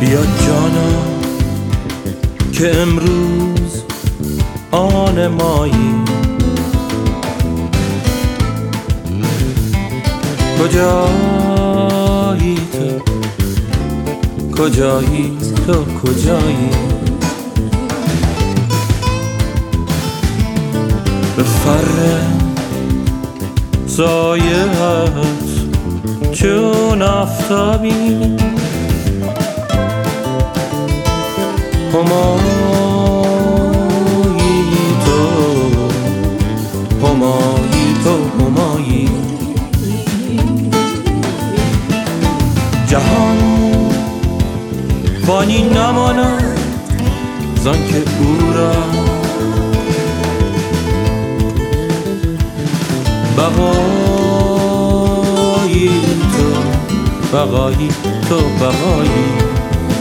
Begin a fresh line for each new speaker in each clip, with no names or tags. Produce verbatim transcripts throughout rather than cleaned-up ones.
بیا جانا که امروز آن مایی، کجایی تو کجایی تو کجایی؟ به فر سایه‌ات چون آفتابی، همایی تو همایی تو همایی. جهان فانی نماند زان که او را بقایی تو بقایی تو بقایی.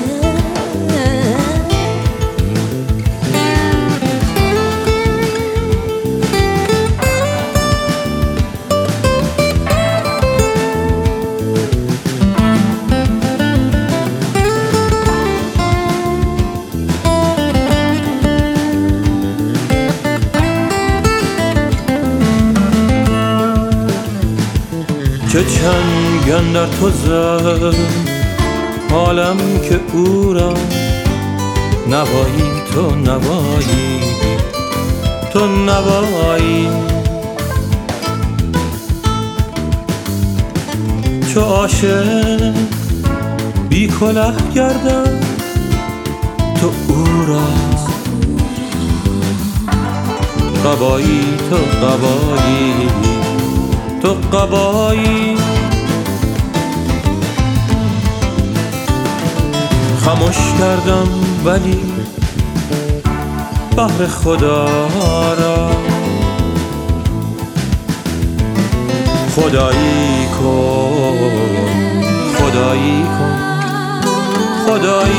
چه چنگن در تو زد حالم که او را نوایی تو نوایی تو نوایی. چو عاشق بی کله گردم تو او را قبایی تو قبایی تو قبایی. خاموش کردم ولی بحر خدا را خدایی کن خدایی کن خدایی